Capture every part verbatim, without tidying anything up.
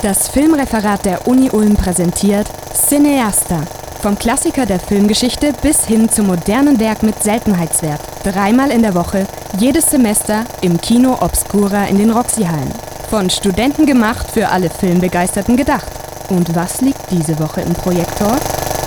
Das Filmreferat der Uni Ulm präsentiert Cineasta. Vom Klassiker der Filmgeschichte bis hin zum modernen Werk mit Seltenheitswert. Dreimal in der Woche, jedes Semester im Kino Obscura in den Roxy-Hallen. Von Studenten gemacht, für alle Filmbegeisterten gedacht. Und was liegt diese Woche im Projektor?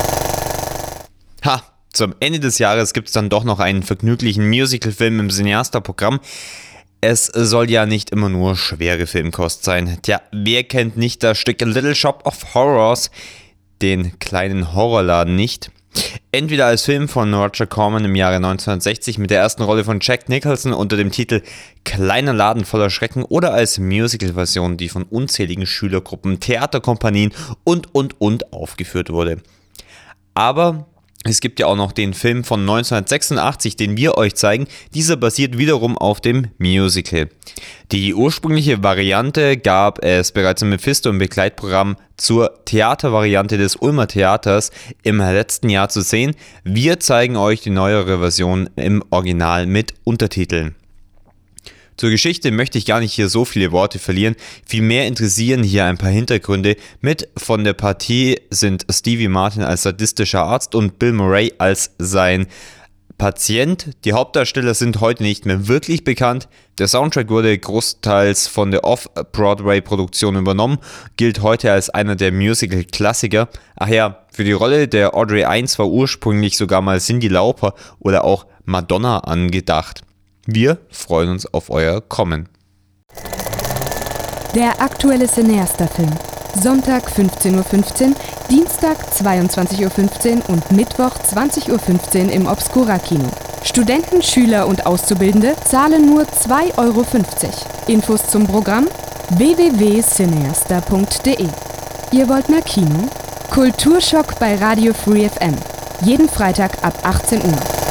Ha, zum Ende des Jahres gibt es dann doch noch einen vergnüglichen Musical-Film im Cineasta-Programm. Es soll ja nicht immer nur schwere Filmkost sein. Tja, wer kennt nicht das Stück A Little Shop of Horrors, den kleinen Horrorladen nicht? Entweder als Film von Roger Corman im Jahre neunzehnhundertsechzig mit der ersten Rolle von Jack Nicholson unter dem Titel Kleiner Laden voller Schrecken oder als Musical-Version, die von unzähligen Schülergruppen, Theaterkompanien und und und aufgeführt wurde. Aber es gibt ja auch noch den Film von neunzehnhundertsechsundachtzig, den wir euch zeigen. Dieser basiert wiederum auf dem Musical. Die ursprüngliche Variante gab es bereits im Mephisto im Begleitprogramm zur Theatervariante des Ulmer Theaters im letzten Jahr zu sehen. Wir zeigen euch die neuere Version im Original mit Untertiteln. Zur Geschichte möchte ich gar nicht hier so viele Worte verlieren, vielmehr interessieren hier ein paar Hintergründe. Mit von der Partie sind Stevie Martin als sadistischer Arzt und Bill Murray als sein Patient. Die Hauptdarsteller sind heute nicht mehr wirklich bekannt. Der Soundtrack wurde großteils von der Off-Broadway-Produktion übernommen, gilt heute als einer der Musical-Klassiker. Ach ja, für die Rolle der Audrey eins war ursprünglich sogar mal Cyndi Lauper oder auch Madonna angedacht. Wir freuen uns auf euer Kommen. Der aktuelle Cineasta-Film. Sonntag fünfzehn Uhr fünfzehn, Dienstag zweiundzwanzig Uhr fünfzehn und Mittwoch zwanzig Uhr fünfzehn im Obscura-Kino. Studenten, Schüler und Auszubildende zahlen nur zwei Euro fünfzig. Infos zum Programm w w w punkt cineasta punkt d e. Ihr wollt mehr Kino? Kulturschock bei Radio Free F M. Jeden Freitag ab achtzehn Uhr.